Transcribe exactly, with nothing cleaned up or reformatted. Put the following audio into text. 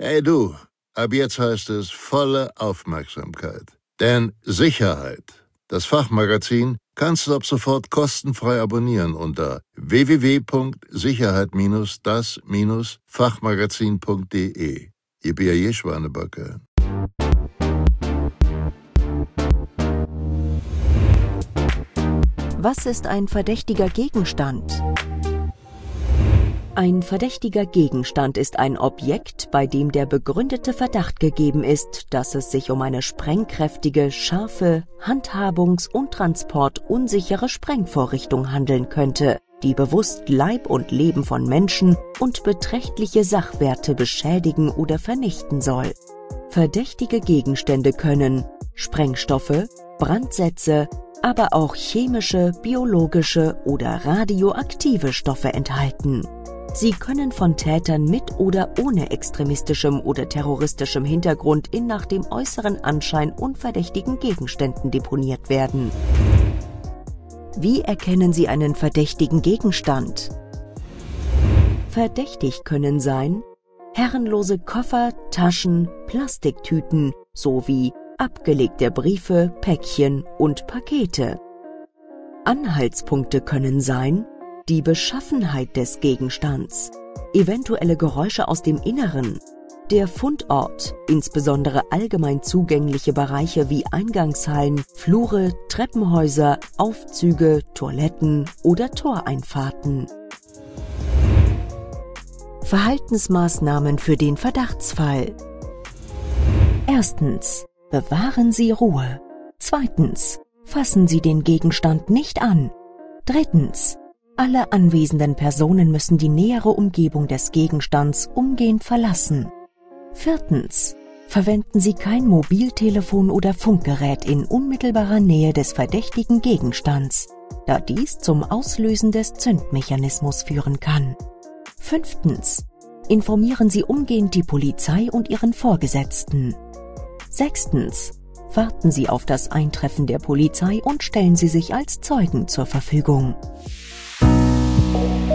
Hey du, ab jetzt heißt es volle Aufmerksamkeit. Denn Sicherheit, das Fachmagazin, kannst du ab sofort kostenfrei abonnieren unter w w w punkt sicherheit das Fachmagazin punkt de. Ihr Bier je Schwanebacke. Was ist ein verdächtiger Gegenstand? Ein verdächtiger Gegenstand ist ein Objekt, bei dem der begründete Verdacht gegeben ist, dass es sich um eine sprengkräftige, scharfe, handhabungs- und transportunsichere Sprengvorrichtung handeln könnte, die bewusst Leib und Leben von Menschen und beträchtliche Sachwerte beschädigen oder vernichten soll. Verdächtige Gegenstände können Sprengstoffe, Brandsätze, aber auch chemische, biologische oder radioaktive Stoffe enthalten. Sie können von Tätern mit oder ohne extremistischem oder terroristischem Hintergrund in nach dem äußeren Anschein unverdächtigen Gegenständen deponiert werden. Wie erkennen Sie einen verdächtigen Gegenstand? Verdächtig können sein herrenlose Koffer, Taschen, Plastiktüten sowie abgelegte Briefe, Päckchen und Pakete. Anhaltspunkte können sein die Beschaffenheit des Gegenstands, eventuelle Geräusche aus dem Inneren, der Fundort, insbesondere allgemein zugängliche Bereiche wie Eingangshallen, Flure, Treppenhäuser, Aufzüge, Toiletten oder Toreinfahrten. Verhaltensmaßnahmen für den Verdachtsfall. Erstens. Bewahren Sie Ruhe. Zweitens. Fassen Sie den Gegenstand nicht an. Drittens. Alle anwesenden Personen müssen die nähere Umgebung des Gegenstands umgehend verlassen. Viertens. Verwenden Sie kein Mobiltelefon oder Funkgerät in unmittelbarer Nähe des verdächtigen Gegenstands, da dies zum Auslösen des Zündmechanismus führen kann. Fünftens. Informieren Sie umgehend die Polizei und Ihren Vorgesetzten. Sechstens. Warten Sie auf das Eintreffen der Polizei und stellen Sie sich als Zeugen zur Verfügung.